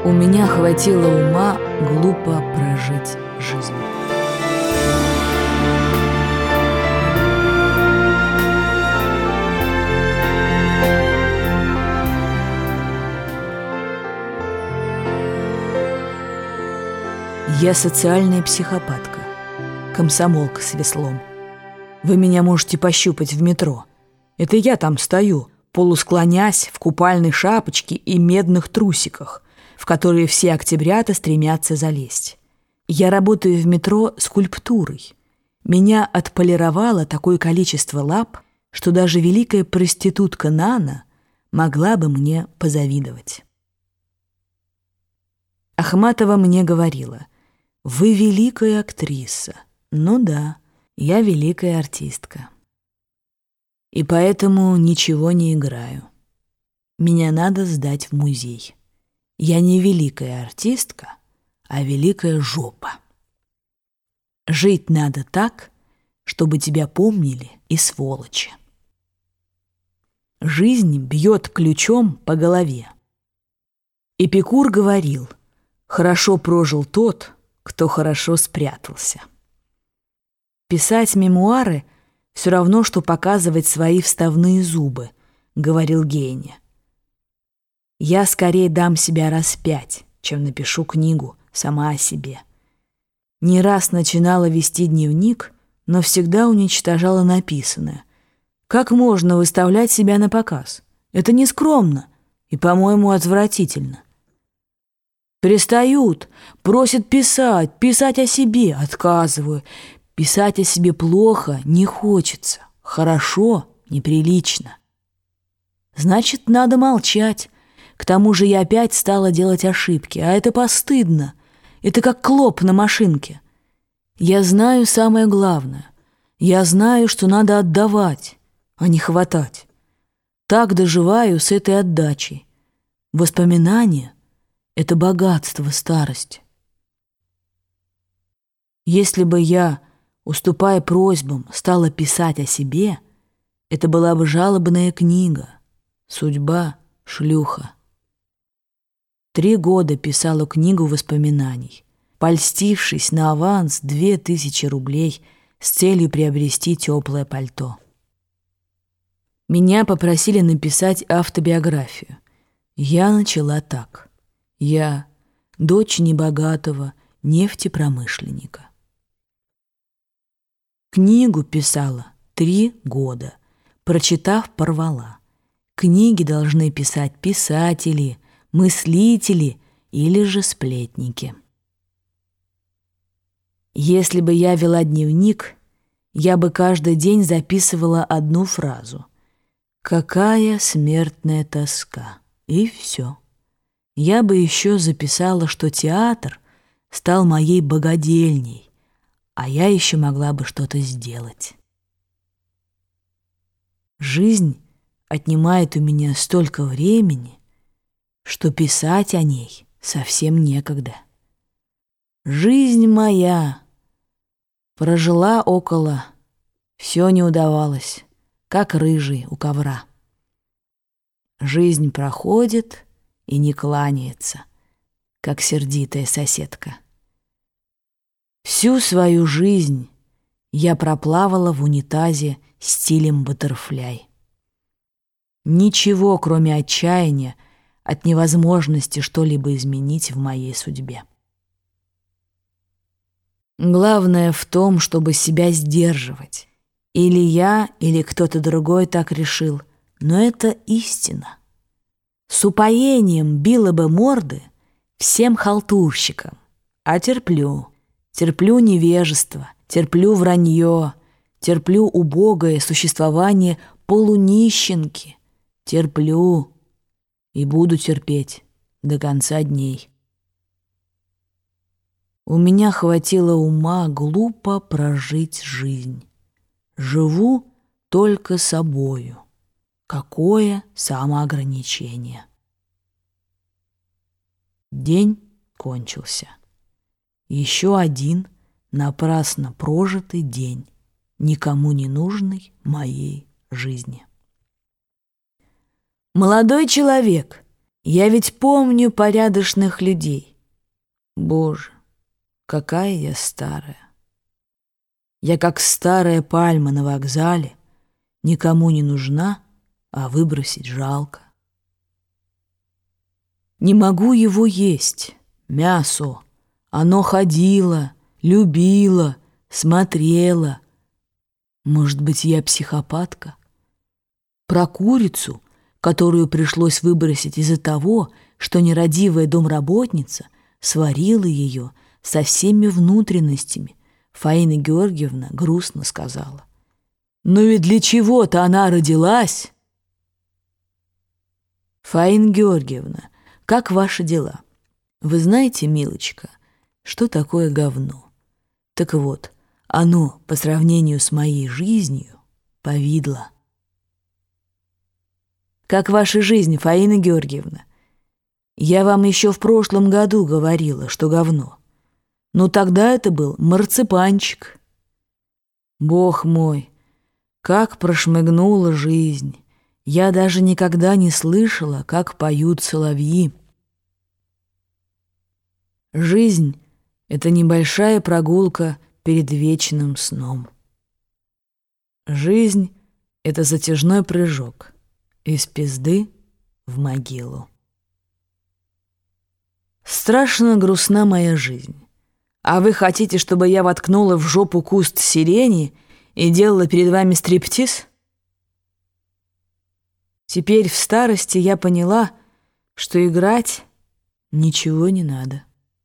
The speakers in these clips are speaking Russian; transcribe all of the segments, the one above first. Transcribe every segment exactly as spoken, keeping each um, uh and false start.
У меня хватило ума глупо прожить жизнь. Я социальная психопатка, комсомолка с веслом. Вы меня можете пощупать в метро. Это я там стою, полусклонясь в купальной шапочке и медных трусиках, в которые все октябрята стремятся залезть. Я работаю в метро скульптурой. Меня отполировало такое количество лап, что даже великая проститутка Нана могла бы мне позавидовать. Ахматова мне говорила: «Вы великая актриса». Ну да, я великая артистка. И поэтому ничего не играю. Меня надо сдать в музей. Я не великая артистка, а великая жопа. Жить надо так, чтобы тебя помнили и сволочи. Жизнь бьет ключом по голове. Эпикур говорил: хорошо прожил тот, кто хорошо спрятался. Писать мемуары — все равно, что показывать свои вставные зубы, говорил Гейне. Я скорее дам себя распять, чем напишу книгу сама о себе. Не раз начинала вести дневник, но всегда уничтожала написанное. Как можно выставлять себя на показ? Это нескромно и, по-моему, отвратительно. Пристают, просят писать, писать о себе, отказываю. Писать о себе плохо не хочется, хорошо неприлично. Значит, надо молчать. К тому же я опять стала делать ошибки, а это постыдно. Это как клоп на машинке. Я знаю самое главное. Я знаю, что надо отдавать, а не хватать. Так доживаю с этой отдачей. Воспоминания — это богатство старости. Если бы я, уступая просьбам, стала писать о себе, это была бы жалобная книга. Судьба — шлюха. Три года писала книгу воспоминаний, польстившись на аванс две тысячи рублей с целью приобрести теплое пальто. Меня попросили написать автобиографию. Я начала так. Я — дочь небогатого нефтепромышленника. Книгу писала три года, прочитав, порвала. Книги должны писать писатели, мыслители или же сплетники. Если бы я вела дневник, я бы каждый день записывала одну фразу: «Какая смертная тоска!» И все. Я бы еще записала, что театр стал моей богадельней, а я еще могла бы что-то сделать. Жизнь отнимает у меня столько времени, что писать о ней совсем некогда. Жизнь моя прожила около, все не удавалось, как рыжий у ковра. Жизнь проходит и не кланяется, как сердитая соседка. Всю свою жизнь я проплавала в унитазе стилем баттерфляй. Ничего, кроме отчаяния от невозможности что-либо изменить в моей судьбе. Главное в том, чтобы себя сдерживать. Или я, или кто-то другой так решил, но это истина. С упоением била бы морды всем халтурщикам, а терплю. Терплю невежество, терплю вранье, терплю убогое существование полунищенки. Терплю и буду терпеть до конца дней. У меня хватило ума глупо прожить жизнь. Живу только собою. Какое самоограничение. День кончился. Еще один напрасно прожитый день, никому не нужный моей жизни. «Молодой человек, Я ведь помню порядочных людей. Боже, какая я старая. Я как старая пальма на вокзале, никому не нужна, а выбросить жалко. Не могу его есть, мясо. Оно ходило, любило, смотрело. Может быть, я психопатка? Про курицу, которую пришлось выбросить из-за того, что нерадивая домработница сварила ее со всеми внутренностями, Фаина Георгиевна грустно сказала: «Но ведь для чего-то она родилась». Фаина Георгиевна, как ваши дела? Вы знаете, милочка, что такое говно? Так вот, оно по сравнению с моей жизнью повидло. Как ваша жизнь, Фаина Георгиевна? Я вам еще в прошлом году говорила, что говно. Но тогда это был марципанчик. Бог мой, как прошмыгнула жизнь. Я даже никогда не слышала, как поют соловьи. Жизнь — это небольшая прогулка перед вечным сном. Жизнь — это затяжной прыжок из пизды в могилу. Страшно грустна моя жизнь. А вы хотите, чтобы я воткнула в жопу куст сирени и делала перед вами стриптиз? Теперь в старости я поняла, что играть ничего не надо.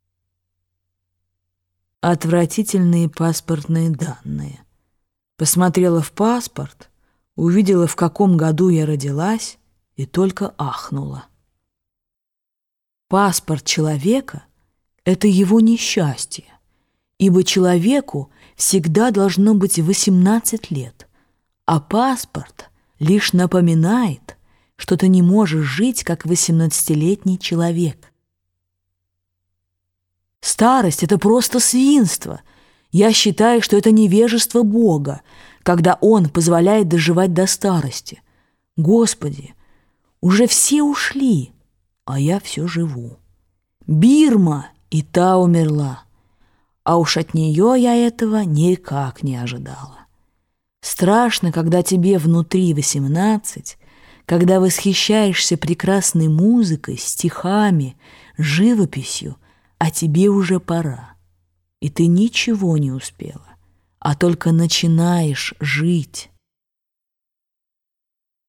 Отвратительные паспортные данные. Посмотрела в паспорт, увидела, в каком году я родилась, и только ахнула. Паспорт человека — это его несчастье, ибо человеку всегда должно быть восемнадцать лет, а паспорт лишь напоминает, что ты не можешь жить, как восемнадцатилетний человек. Старость — это просто свинство. Я считаю, что это невежество Бога, когда Он позволяет доживать до старости. Господи, уже все ушли, а я все живу. Бирма и та умерла, а уж от нее я этого никак не ожидала. Страшно, когда тебе внутри восемнадцать, когда восхищаешься прекрасной музыкой, стихами, живописью, а тебе уже пора, и ты ничего не успела, а только начинаешь жить.